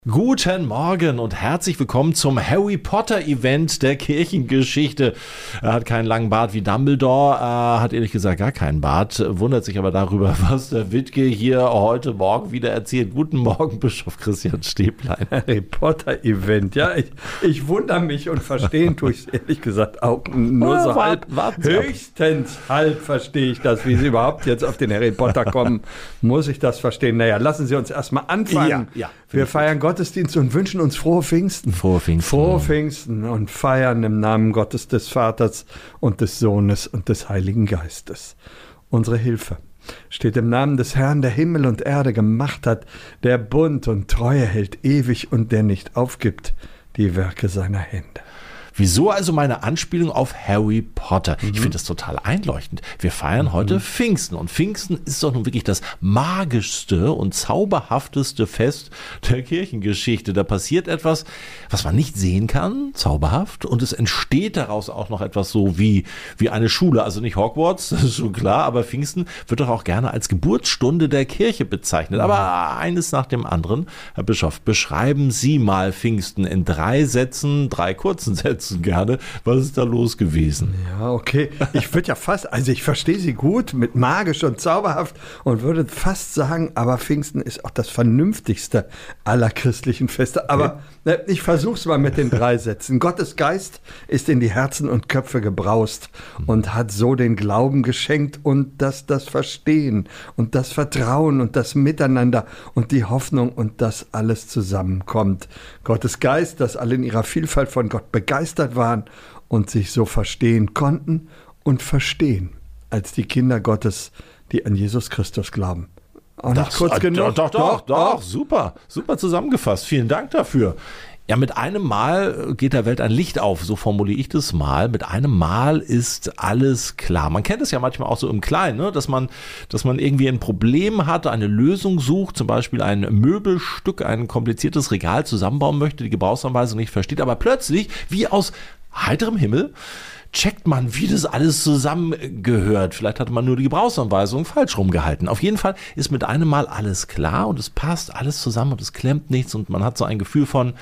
Guten Morgen und herzlich willkommen zum Harry Potter Event der Kirchengeschichte. Er hat keinen langen Bart wie Dumbledore, hat ehrlich gesagt gar keinen Bart, wundert sich aber darüber, was der Wittke hier heute Morgen wieder erzählt. Guten Morgen, Bischof Christian Stäblein. Harry Potter Event, ja, ich wundere mich und verstehen tue ich es ehrlich gesagt auch nur so halb. Höchstens halb verstehe ich das, wie Sie überhaupt jetzt auf den Harry Potter kommen, muss ich das verstehen. Naja, lassen Sie uns erstmal anfangen. Ja, wir feiern Gottesdienst und wünschen uns frohe Pfingsten. Frohe Pfingsten. Frohe Pfingsten und feiern im Namen Gottes des Vaters und des Sohnes und des Heiligen Geistes. Unsere Hilfe steht im Namen des Herrn, der Himmel und Erde gemacht hat, der Bund und Treue hält ewig und der nicht aufgibt die Werke seiner Hände. Wieso also meine Anspielung auf Harry Potter? Ich finde das total einleuchtend. Wir feiern heute Pfingsten und Pfingsten ist doch nun wirklich das magischste und zauberhafteste Fest der Kirchengeschichte. Da passiert etwas, was man nicht sehen kann, zauberhaft, und es entsteht daraus auch noch etwas so wie eine Schule. Also nicht Hogwarts, das ist schon klar, aber Pfingsten wird doch auch gerne als Geburtsstunde der Kirche bezeichnet. Aber eines nach dem anderen, Herr Bischof, beschreiben Sie mal Pfingsten in 3 Sätzen, 3 kurzen Sätzen gerne. Was ist da los gewesen? Ja, okay. Ich würde ja fast, also ich verstehe Sie gut mit magisch und zauberhaft und würde fast sagen, aber Pfingsten ist auch das vernünftigste aller christlichen Feste. Aber ich versuche es mal mit den 3 Sätzen. Gottes Geist ist in die Herzen und Köpfe gebraust und hat so den Glauben geschenkt und das Verstehen und das Vertrauen und das Miteinander und die Hoffnung und das alles zusammenkommt. Gottes Geist, dass alle in ihrer Vielfalt von Gott begeistert waren und sich so verstehen konnten und verstehen als die Kinder Gottes, die an Jesus Christus glauben. Auch nicht kurz genug? Doch, super zusammengefasst. Vielen Dank dafür. Ja, mit einem Mal geht der Welt ein Licht auf, so formuliere ich das mal. Mit einem Mal ist alles klar. Man kennt es ja manchmal auch so im Kleinen, ne? dass man irgendwie ein Problem hat, eine Lösung sucht, zum Beispiel ein Möbelstück, ein kompliziertes Regal zusammenbauen möchte, die Gebrauchsanweisung nicht versteht, aber plötzlich, wie aus heiterem Himmel, checkt man, wie das alles zusammengehört. Vielleicht hatte man nur die Gebrauchsanweisung falsch rumgehalten. Auf jeden Fall ist mit einem Mal alles klar und es passt alles zusammen und es klemmt nichts und man hat so ein Gefühl von,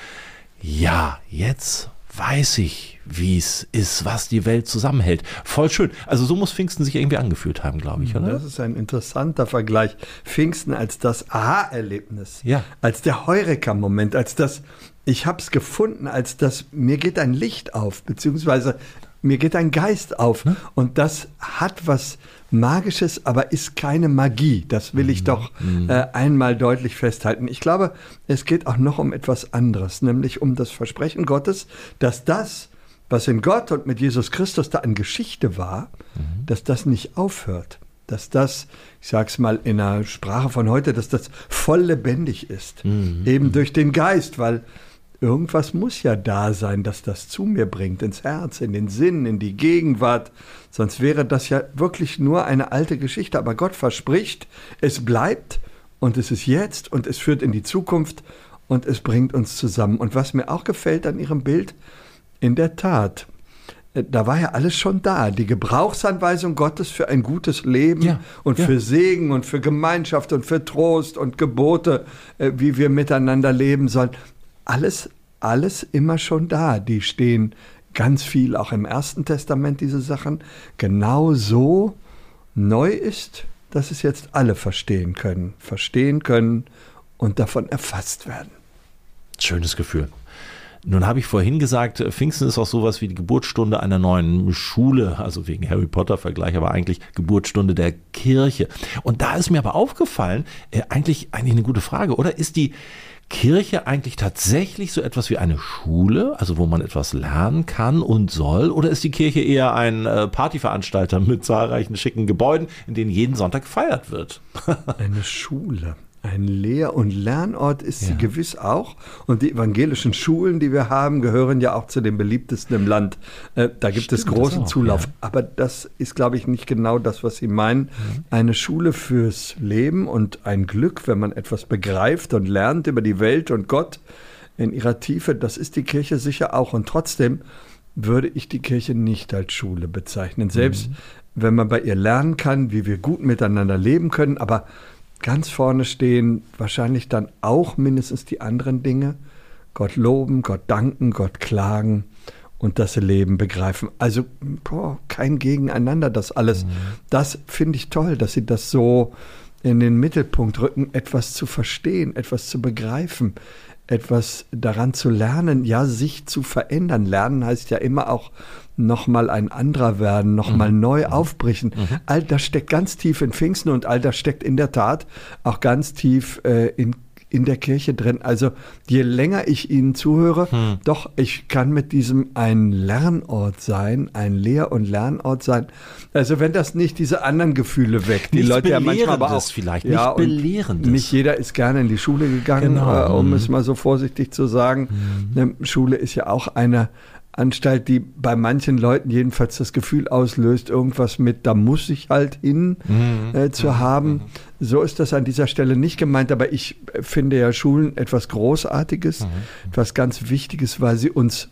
ja, jetzt weiß ich, wie es ist, was die Welt zusammenhält. Voll schön. Also so muss Pfingsten sich irgendwie angefühlt haben, glaube ich, oder? Das ist ein interessanter Vergleich. Pfingsten als das Aha-Erlebnis, ja, als der Heureka-Moment, als das, ich habe es gefunden, als das, mir geht ein Licht auf, beziehungsweise mir geht ein Geist auf. Und das hat was Magisches, aber ist keine Magie. Das will ich doch einmal deutlich festhalten. Ich glaube, es geht auch noch um etwas anderes, nämlich um das Versprechen Gottes, dass das, was in Gott und mit Jesus Christus da an Geschichte war, dass das nicht aufhört. Dass das, ich sage es mal in der Sprache von heute, dass das voll lebendig ist. Eben durch den Geist, weil irgendwas muss ja da sein, dass das zu mir bringt, ins Herz, in den Sinn, in die Gegenwart. Sonst wäre das ja wirklich nur eine alte Geschichte. Aber Gott verspricht, es bleibt und es ist jetzt und es führt in die Zukunft und es bringt uns zusammen. Und was mir auch gefällt an Ihrem Bild, in der Tat, da war ja alles schon da. Die Gebrauchsanweisung Gottes für ein gutes Leben für Segen und für Gemeinschaft und für Trost und Gebote, wie wir miteinander leben sollen. Alles immer schon da. Die stehen ganz viel auch im Ersten Testament, diese Sachen. Genau so neu ist, dass es jetzt alle verstehen können und davon erfasst werden. Schönes Gefühl. Nun habe ich vorhin gesagt, Pfingsten ist auch sowas wie die Geburtsstunde einer neuen Schule, also wegen Harry Potter Vergleich, aber eigentlich Geburtsstunde der Kirche. Und da ist mir aber aufgefallen, eigentlich eine gute Frage, oder? Ist die Kirche eigentlich tatsächlich so etwas wie eine Schule, also wo man etwas lernen kann und soll? Oder ist die Kirche eher ein Partyveranstalter mit zahlreichen schicken Gebäuden, in denen jeden Sonntag gefeiert wird? Eine Schule. Ein Lehr- und Lernort ist sie gewiss auch. Und die evangelischen Schulen, die wir haben, gehören ja auch zu den beliebtesten im Land. Da gibt es großen Zulauf. Ja. Aber das ist, glaube ich, nicht genau das, was Sie meinen. Eine Schule fürs Leben und ein Glück, wenn man etwas begreift und lernt über die Welt und Gott in ihrer Tiefe, das ist die Kirche sicher auch. Und trotzdem würde ich die Kirche nicht als Schule bezeichnen. Selbst wenn man bei ihr lernen kann, wie wir gut miteinander leben können, aber ganz vorne stehen wahrscheinlich dann auch mindestens die anderen Dinge. Gott loben, Gott danken, Gott klagen und das Leben begreifen. Also kein Gegeneinander, das alles. Das finde ich toll, dass sie das so in den Mittelpunkt rücken, etwas zu verstehen, etwas zu begreifen, etwas daran zu lernen, ja, sich zu verändern. Lernen heißt ja immer auch nochmal ein anderer werden, nochmal neu aufbrechen. All das steckt ganz tief in Pfingsten und all das steckt in der Tat auch ganz tief in der Kirche drin. Also je länger ich Ihnen zuhöre, doch, ich kann mit diesem ein Lernort sein, ein Lehr- und Lernort sein. Also wenn das nicht diese anderen Gefühle weckt, die Leute ja manchmal aber auch, vielleicht, ja, nicht Belehrendes. Nicht jeder ist gerne in die Schule gegangen, um es mal so vorsichtig zu sagen. Schule ist ja auch eine Anstalt, die bei manchen Leuten jedenfalls das Gefühl auslöst, irgendwas mit, da muss ich halt hin zu haben. So ist das an dieser Stelle nicht gemeint, aber ich finde ja Schulen etwas Großartiges, etwas ganz Wichtiges, weil sie uns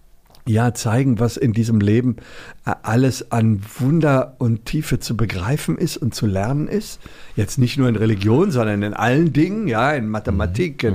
ja zeigen, was in diesem Leben alles an Wunder und Tiefe zu begreifen ist und zu lernen ist. Jetzt nicht nur in Religion, sondern in allen Dingen, ja, in Mathematik,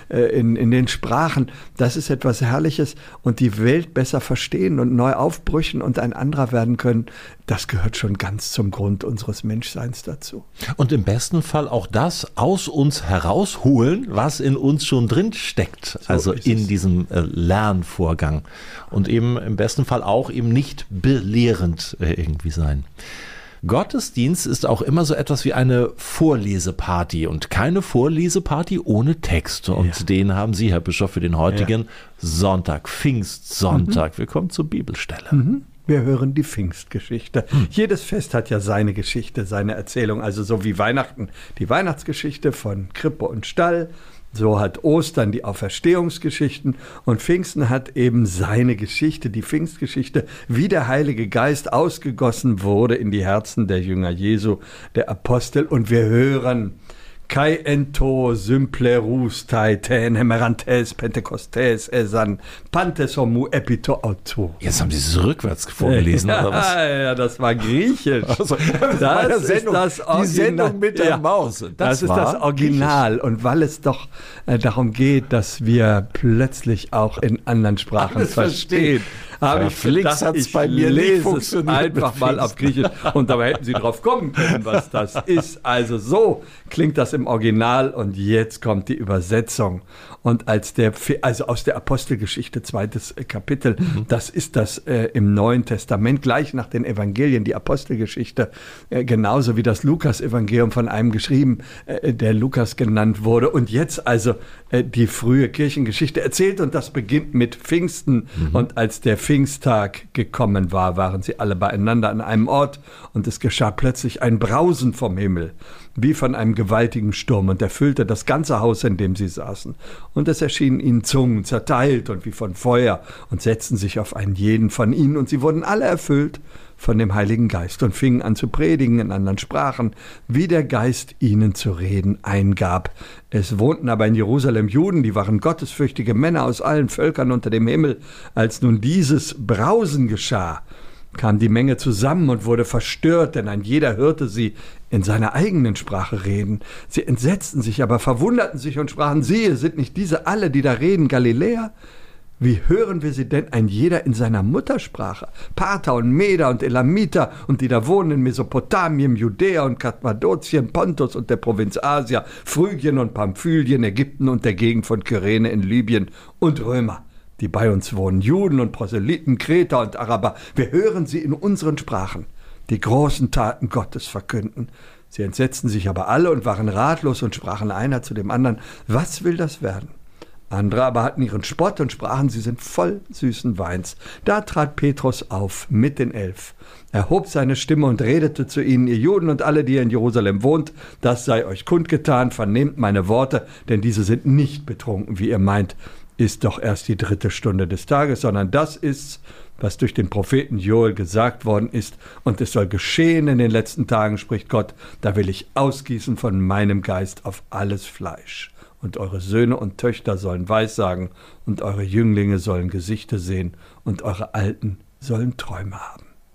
in den Sprachen. Das ist etwas Herrliches und die Welt besser verstehen und neu aufbrüchen und ein anderer werden können. Das gehört schon ganz zum Grund unseres Menschseins dazu. Und im besten Fall auch das aus uns herausholen, was in uns schon drin steckt, also in diesem Lernvorgang. Und eben im besten Fall auch eben nicht belehrend irgendwie sein. Gottesdienst ist auch immer so etwas wie eine Vorleseparty und keine Vorleseparty ohne Text. Und den haben Sie, Herr Bischof, für den heutigen Sonntag, Pfingstsonntag. Wir kommen zur Bibelstelle. Wir hören die Pfingstgeschichte. Jedes Fest hat ja seine Geschichte, seine Erzählung. Also so wie Weihnachten die Weihnachtsgeschichte von Krippe und Stall. So hat Ostern die Auferstehungsgeschichten und Pfingsten hat eben seine Geschichte, die Pfingstgeschichte, wie der Heilige Geist ausgegossen wurde in die Herzen der Jünger Jesu, der Apostel. Und wir hören Kai ento symplerus taeten hemerantes pentecostes esan pantes homu epito auto. Jetzt haben Sie es rückwärts vorgelesen, oder was? Ja, das war Griechisch. Also, das ist das Original. Die Sendung mit der Maus. Das ist das Original. Und weil es doch darum geht, dass wir plötzlich auch in anderen Sprachen verstehen, habe ich gedacht, ich lese es einfach mal auf Griechisch. Und dabei hätten Sie drauf kommen können, was das ist. Also so klingt das im Original und jetzt kommt die Übersetzung. Und also aus der Apostelgeschichte, 2. Kapitel, das ist das im Neuen Testament, gleich nach den Evangelien, die Apostelgeschichte, genauso wie das Lukas-Evangelium von einem geschrieben, der Lukas genannt wurde. Und jetzt also die frühe Kirchengeschichte erzählt und das beginnt mit Pfingsten. Und als der Pfingsttag gekommen war, waren sie alle beieinander an einem Ort und es geschah plötzlich ein Brausen vom Himmel, wie von einem gewaltigen Sturm und erfüllte das ganze Haus, in dem sie saßen. Und es erschienen ihnen Zungen, zerteilt und wie von Feuer und setzten sich auf einen jeden von ihnen und sie wurden alle erfüllt von dem Heiligen Geist und fingen an zu predigen in anderen Sprachen, wie der Geist ihnen zu reden eingab. Es wohnten aber in Jerusalem Juden, die waren gottesfürchtige Männer aus allen Völkern unter dem Himmel. Als nun dieses Brausen geschah, kam die Menge zusammen und wurde verstört, denn ein jeder hörte sie in seiner eigenen Sprache reden. Sie entsetzten sich, aber verwunderten sich und sprachen, siehe, sind nicht diese alle, die da reden, Galiläer? Wie hören wir sie denn ein jeder in seiner Muttersprache? Parther und Meder und Elamiter und die da wohnen in Mesopotamien, Judäa und Kappadokien, Pontus und der Provinz Asia, Phrygien und Pamphylien, Ägypten und der Gegend von Kyrene in Libyen und Römer, die bei uns wohnen, Juden und Proselyten, Kreter und Araber. Wir hören sie in unseren Sprachen, die großen Taten Gottes verkünden. Sie entsetzten sich aber alle und waren ratlos und sprachen einer zu dem anderen, was will das werden? Andere aber hatten ihren Spott und sprachen, sie sind voll süßen Weins. Da trat Petrus auf mit den 11. Er hob seine Stimme und redete zu ihnen, ihr Juden und alle, die ihr in Jerusalem wohnt, das sei euch kundgetan, vernehmt meine Worte, denn diese sind nicht betrunken, wie ihr meint, ist doch erst die 3. Stunde des Tages, sondern das ist's, was durch den Propheten Joel gesagt worden ist, und es soll geschehen in den letzten Tagen, spricht Gott, da will ich ausgießen von meinem Geist auf alles Fleisch. Und eure Söhne und Töchter sollen Weissagen, und eure Jünglinge sollen Gesichter sehen, und eure Alten sollen Träume haben.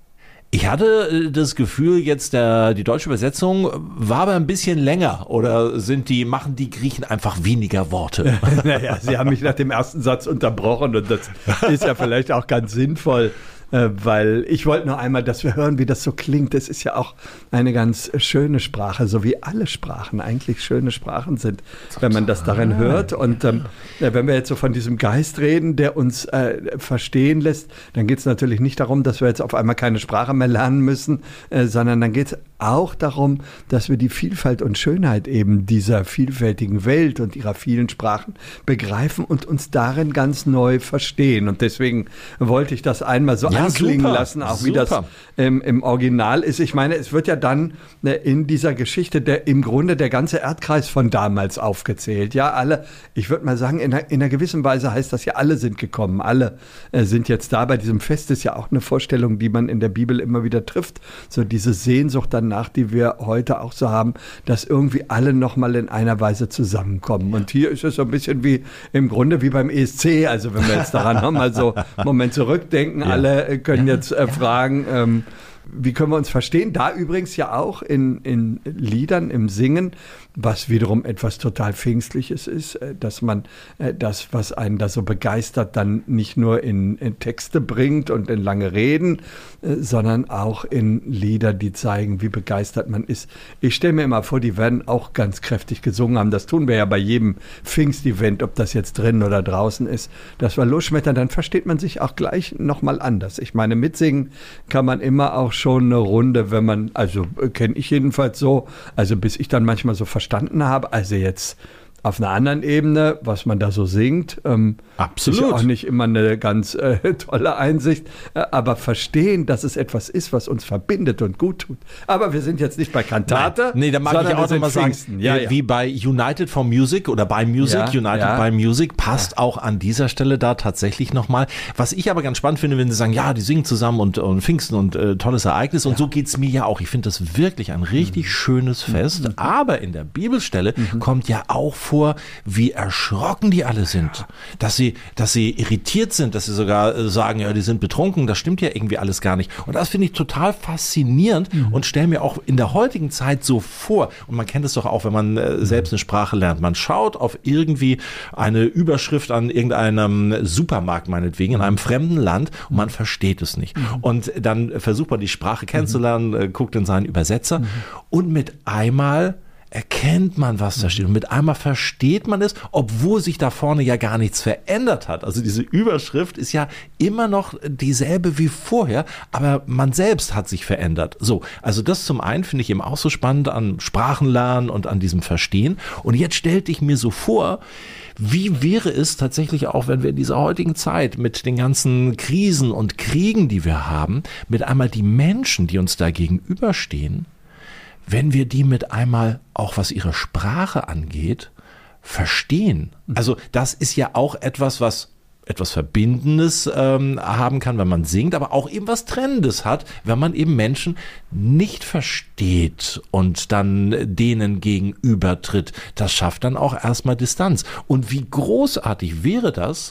Ich hatte das Gefühl, jetzt die deutsche Übersetzung war aber ein bisschen länger, oder machen die Griechen einfach weniger Worte? Naja, sie haben mich nach dem ersten Satz unterbrochen und das ist ja vielleicht auch ganz sinnvoll. Weil ich wollte nur einmal, dass wir hören, wie das so klingt. Das ist ja auch eine ganz schöne Sprache, so wie alle Sprachen eigentlich schöne Sprachen sind, wenn man das darin hört. Und wenn wir jetzt so von diesem Geist reden, der uns verstehen lässt, dann geht es natürlich nicht darum, dass wir jetzt auf einmal keine Sprache mehr lernen müssen, sondern dann geht es auch darum, dass wir die Vielfalt und Schönheit eben dieser vielfältigen Welt und ihrer vielen Sprachen begreifen und uns darin ganz neu verstehen. Und deswegen wollte ich das einmal so anklingen lassen, auch wie das im Original ist. Ich meine, es wird ja dann in dieser Geschichte im Grunde der ganze Erdkreis von damals aufgezählt. Ja, alle, ich würde mal sagen, in einer gewissen Weise heißt das ja, alle sind gekommen, alle sind jetzt da. Bei diesem Fest ist ja auch eine Vorstellung, die man in der Bibel immer wieder trifft. So diese Sehnsucht danach, die wir heute auch so haben, dass irgendwie alle nochmal in einer Weise zusammenkommen. Und hier ist es so ein bisschen wie im Grunde wie beim ESC. Also wenn wir jetzt daran nochmal so einen Moment zurückdenken, alle können jetzt fragen, wie können wir uns verstehen? Da übrigens ja auch in Liedern, im Singen, was wiederum etwas total Pfingstliches ist, dass man das, was einen da so begeistert, dann nicht nur in Texte bringt und in lange Reden, sondern auch in Lieder, die zeigen, wie begeistert man ist. Ich stelle mir immer vor, die werden auch ganz kräftig gesungen haben. Das tun wir ja bei jedem Pfingstevent, ob das jetzt drin oder draußen ist. Das war losschmettern, dann versteht man sich auch gleich nochmal anders. Ich meine, mitsingen kann man immer auch schon eine Runde, wenn man, also kenne ich jedenfalls so, also bis ich dann manchmal so verstanden habe, also jetzt auf einer anderen Ebene, was man da so singt. Absolut. Ist ja auch nicht immer eine ganz tolle Einsicht, aber verstehen, dass es etwas ist, was uns verbindet und gut tut. Aber wir sind jetzt nicht bei Kantate. Nee, da mag ich auch noch mal sagen, wie bei United for Music oder bei Music, by Music, passt auch an dieser Stelle da tatsächlich nochmal. Was ich aber ganz spannend finde, wenn Sie sagen, ja, die singen zusammen und Pfingsten und tolles Ereignis und so geht's mir ja auch. Ich finde das wirklich ein richtig schönes Fest, aber in der Bibelstelle kommt ja auch vor, wie erschrocken die alle sind, dass sie irritiert sind, dass sie sogar sagen, ja, die sind betrunken, das stimmt ja irgendwie alles gar nicht. Und das finde ich total faszinierend und stelle mir auch in der heutigen Zeit so vor, und man kennt es doch auch, wenn man selbst eine Sprache lernt, man schaut auf irgendwie eine Überschrift an irgendeinem Supermarkt meinetwegen, in einem fremden Land, und man versteht es nicht. Und dann versucht man die Sprache kennenzulernen, guckt in seinen Übersetzer und mit einmal erkennt man, was da steht. Und mit einmal versteht man es, obwohl sich da vorne ja gar nichts verändert hat. Also diese Überschrift ist ja immer noch dieselbe wie vorher, aber man selbst hat sich verändert. So, also das zum einen finde ich eben auch so spannend an Sprachenlernen und an diesem Verstehen. Und jetzt stellte ich mir so vor, wie wäre es tatsächlich auch, wenn wir in dieser heutigen Zeit mit den ganzen Krisen und Kriegen, die wir haben, mit einmal die Menschen, die uns da gegenüberstehen, wenn wir die mit einmal, auch was ihre Sprache angeht, verstehen. Also das ist ja auch etwas, was etwas Verbindendes haben kann, wenn man singt, aber auch eben was Trennendes hat, wenn man eben Menschen nicht versteht und dann denen gegenübertritt. Das schafft dann auch erstmal Distanz. Und wie großartig wäre das,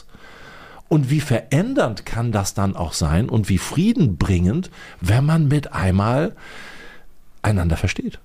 und wie verändernd kann das dann auch sein und wie friedenbringend, wenn man mit einmal einander versteht.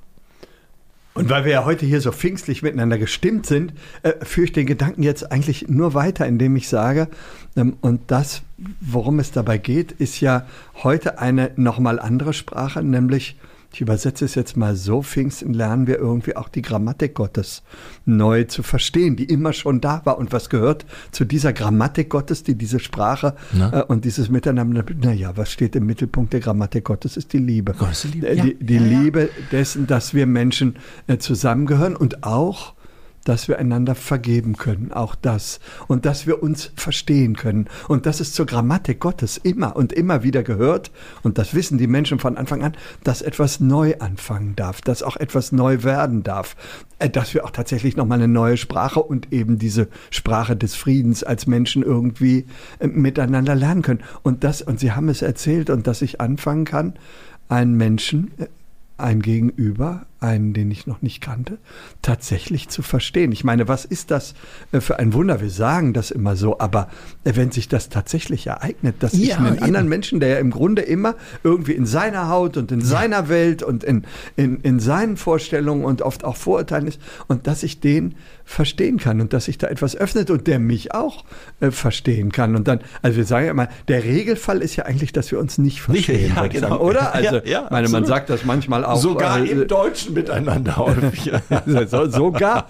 Und weil wir ja heute hier so pfingstlich miteinander gestimmt sind, führe ich den Gedanken jetzt eigentlich nur weiter, indem ich sage, und das, worum es dabei geht, ist ja heute eine nochmal andere Sprache, nämlich, ich übersetze es jetzt mal so, Pfingsten lernen wir irgendwie auch die Grammatik Gottes neu zu verstehen, die immer schon da war. Und was gehört zu dieser Grammatik Gottes, die diese Sprache und dieses Miteinander, naja, was steht im Mittelpunkt der Grammatik Gottes, ist die Liebe. Gott ist die Liebe. Die Liebe dessen, dass wir Menschen zusammengehören und auch, dass wir einander vergeben können, auch das. Und dass wir uns verstehen können. Und dass es zur Grammatik Gottes immer und immer wieder gehört, und das wissen die Menschen von Anfang an, dass etwas neu anfangen darf, dass auch etwas neu werden darf, dass wir auch tatsächlich nochmal eine neue Sprache und eben diese Sprache des Friedens als Menschen irgendwie miteinander lernen können. Und Sie haben es erzählt, und dass ich anfangen kann, einen Menschen, ein Gegenüber, einen, den ich noch nicht kannte, tatsächlich zu verstehen. Ich meine, was ist das für ein Wunder? Wir sagen das immer so, aber wenn sich das tatsächlich ereignet, dass ich einen anderen Menschen, der ja im Grunde immer irgendwie in seiner Haut und in seiner Welt und in seinen Vorstellungen und oft auch Vorurteilen ist, und dass ich den verstehen kann und dass sich da etwas öffnet und der mich auch verstehen kann. Und dann, also wir sagen ja immer, der Regelfall ist ja eigentlich, dass wir uns nicht verstehen. Ja, genau. Oder? Also, meine, man sagt das manchmal auch. Sogar im Deutschen miteinander häufig. Sogar.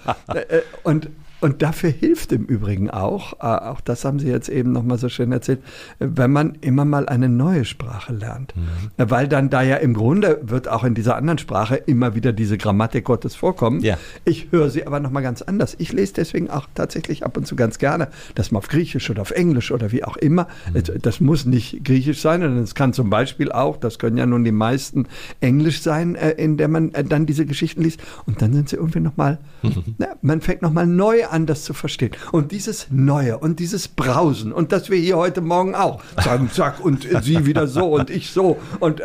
Und dafür hilft im Übrigen auch das haben Sie jetzt eben nochmal so schön erzählt, wenn man immer mal eine neue Sprache lernt. Weil dann da ja im Grunde wird auch in dieser anderen Sprache immer wieder diese Grammatik Gottes vorkommen. Ja. Ich höre sie aber nochmal ganz anders. Ich lese deswegen auch tatsächlich ab und zu ganz gerne, das mal auf Griechisch oder auf Englisch oder wie auch immer. Das muss nicht Griechisch sein, sondern es kann zum Beispiel auch, das können ja nun die meisten, Englisch sein, in der man dann diese Geschichten liest. Und dann sind sie irgendwie nochmal, man fängt nochmal neu an, das zu verstehen. Und dieses Neue und dieses Brausen und dass wir hier heute Morgen auch sagen, zack, und sie wieder so und ich so und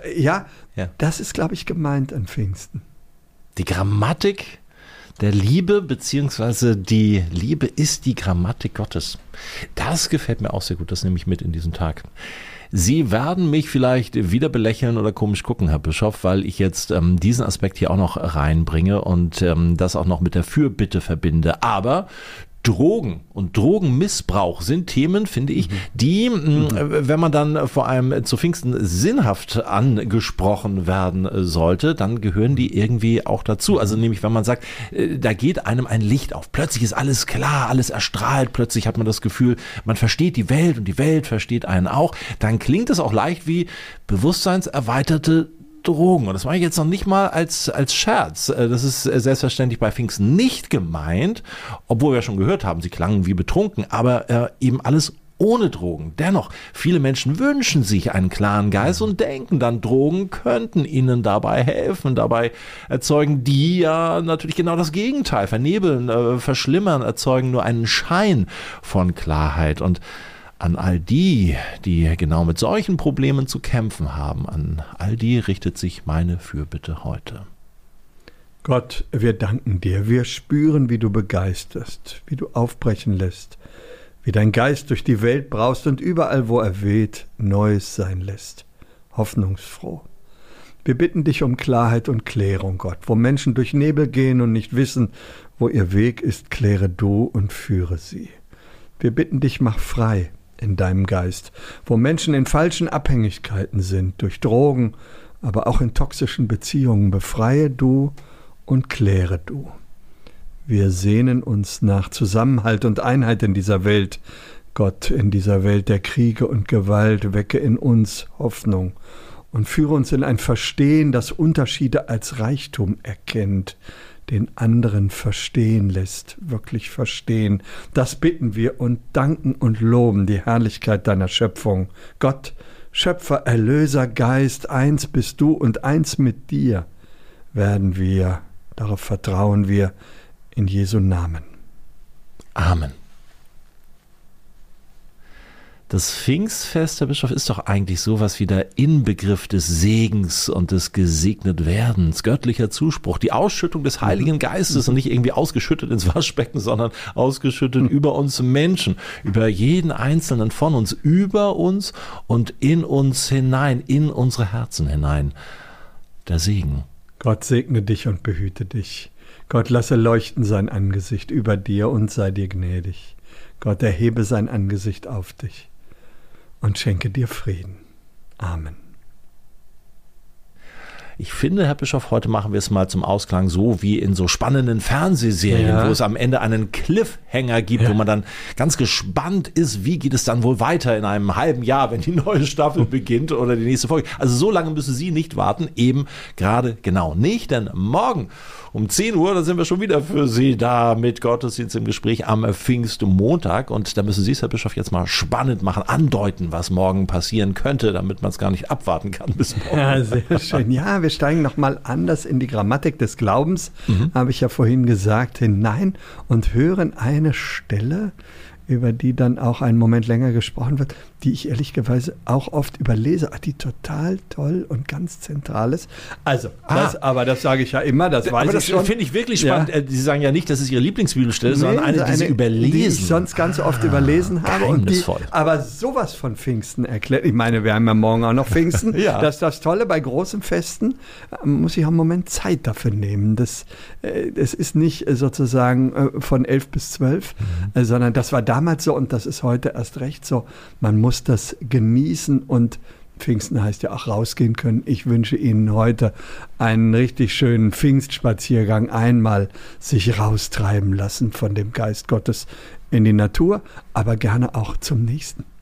das ist, glaube ich, gemeint an Pfingsten. Die Grammatik der Liebe, beziehungsweise die Liebe ist die Grammatik Gottes. Das gefällt mir auch sehr gut, das nehme ich mit in diesen Tag. Sie werden mich vielleicht wieder belächeln oder komisch gucken, Herr Bischof, weil ich jetzt diesen Aspekt hier auch noch reinbringe und das auch noch mit der Fürbitte verbinde. Aber Drogen und Drogenmissbrauch sind Themen, finde ich, die, wenn man dann vor allem zu Pfingsten sinnhaft angesprochen werden sollte, dann gehören die irgendwie auch dazu. Also nämlich, wenn man sagt, da geht einem ein Licht auf. Plötzlich ist alles klar, alles erstrahlt. Plötzlich hat man das Gefühl, man versteht die Welt und die Welt versteht einen auch. Dann klingt es auch leicht wie bewusstseinserweiterte Drogen. Und das mache ich jetzt noch nicht mal als Scherz. Das ist selbstverständlich bei Pfingsten nicht gemeint, obwohl wir schon gehört haben, sie klangen wie betrunken, aber eben alles ohne Drogen. Dennoch, viele Menschen wünschen sich einen klaren Geist und denken dann, Drogen könnten ihnen dabei helfen. Dabei erzeugen die ja natürlich genau das Gegenteil. Vernebeln, verschlimmern, erzeugen nur einen Schein von Klarheit. Und an all die, die genau mit solchen Problemen zu kämpfen haben, an all die richtet sich meine Fürbitte heute. Gott, wir danken dir. Wir spüren, wie du begeisterst, wie du aufbrechen lässt, wie dein Geist durch die Welt braust und überall, wo er weht, Neues sein lässt. Hoffnungsfroh. Wir bitten dich um Klarheit und Klärung, Gott. Wo Menschen durch Nebel gehen und nicht wissen, wo ihr Weg ist, kläre du und führe sie. Wir bitten dich, mach frei in deinem Geist, wo Menschen in falschen Abhängigkeiten sind, durch Drogen, aber auch in toxischen Beziehungen, befreie du und kläre du. Wir sehnen uns nach Zusammenhalt und Einheit in dieser Welt. Gott, in dieser Welt der Kriege und Gewalt, wecke in uns Hoffnung und führe uns in ein Verstehen, das Unterschiede als Reichtum erkennt, den anderen verstehen lässt, wirklich verstehen. Das bitten wir und danken und loben die Herrlichkeit deiner Schöpfung. Gott, Schöpfer, Erlöser, Geist, eins bist du und eins mit dir werden wir. Darauf vertrauen wir in Jesu Namen. Amen. Das Pfingstfest, Herr Bischof, ist doch eigentlich sowas wie der Inbegriff des Segens und des Gesegnetwerdens, göttlicher Zuspruch, die Ausschüttung des Heiligen Geistes und nicht irgendwie ausgeschüttet ins Waschbecken, sondern ausgeschüttet über uns Menschen, über jeden Einzelnen von uns, über uns und in uns hinein, in unsere Herzen hinein. Der Segen. Gott segne dich und behüte dich. Gott lasse leuchten sein Angesicht über dir und sei dir gnädig. Gott erhebe sein Angesicht auf dich und schenke dir Frieden. Amen. Ich finde, Herr Bischof, heute machen wir es mal zum Ausklang so wie in so spannenden Fernsehserien, wo es am Ende einen Cliffhanger gibt, wo man dann ganz gespannt ist, wie geht es dann wohl weiter in einem halben Jahr, wenn die neue Staffel beginnt oder die nächste Folge. Also so lange müssen Sie nicht warten, eben gerade genau nicht, denn morgen um 10 Uhr, da sind wir schon wieder für Sie da mit Gottesdienst im Gespräch am Pfingstmontag und da müssen Sie es, Herr Bischof, jetzt mal spannend machen, andeuten, was morgen passieren könnte, damit man es gar nicht abwarten kann bis morgen. Ja, sehr schön. Ja, wir steigen nochmal anders in die Grammatik des Glaubens, habe ich ja vorhin gesagt, hinein und hören eine Stelle über die dann auch einen Moment länger gesprochen wird, die ich ehrlicherweise auch oft überlese, die total toll und ganz zentral ist. Also, das sage ich ja immer, das weiß ich schon. Aber das finde ich wirklich spannend. Ja. Sie sagen ja nicht, dass es Ihre Lieblingsbibelstelle ist, sondern eine, die Sie überlesen. Die ich sonst ganz oft überlesen habe. Und die aber sowas von Pfingsten erklärt. Ich meine, wir haben ja morgen auch noch Pfingsten. Ja. Das ist das Tolle, bei großen Festen muss ich auch einen Moment Zeit dafür nehmen. Das ist nicht sozusagen von 11 bis 12, sondern das war damals so und das ist heute erst recht so. Man muss das genießen und Pfingsten heißt ja auch rausgehen können. Ich wünsche Ihnen heute einen richtig schönen Pfingstspaziergang. Einmal sich raustreiben lassen von dem Geist Gottes in die Natur, aber gerne auch zum nächsten.